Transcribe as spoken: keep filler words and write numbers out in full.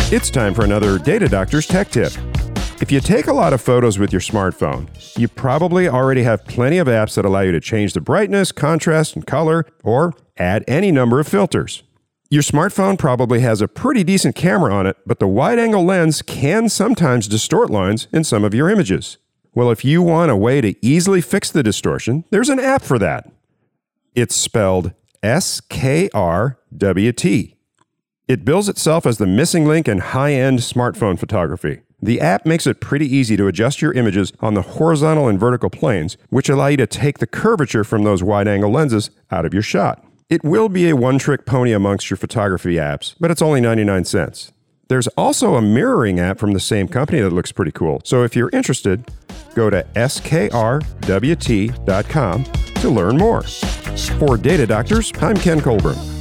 It's time for another Data Doctor's Tech Tip. If you take a lot of photos with your smartphone, you probably already have plenty of apps that allow you to change the brightness, contrast, and color, or add any number of filters. Your smartphone probably has a pretty decent camera on it, but the wide-angle lens can sometimes distort lines in some of your images. Well, if you want a way to easily fix the distortion, there's an app for that. It's spelled S K R W T. It bills itself as the missing link in high-end smartphone photography. The app makes it pretty easy to adjust your images on the horizontal and vertical planes, which allow you to take the curvature from those wide-angle lenses out of your shot. It will be a one-trick pony amongst your photography apps, but it's only ninety-nine cents. There's also a mirroring app from the same company that looks pretty cool. So if you're interested, go to S K R W T dot com to learn more. For Data Doctors, I'm Ken Colburn.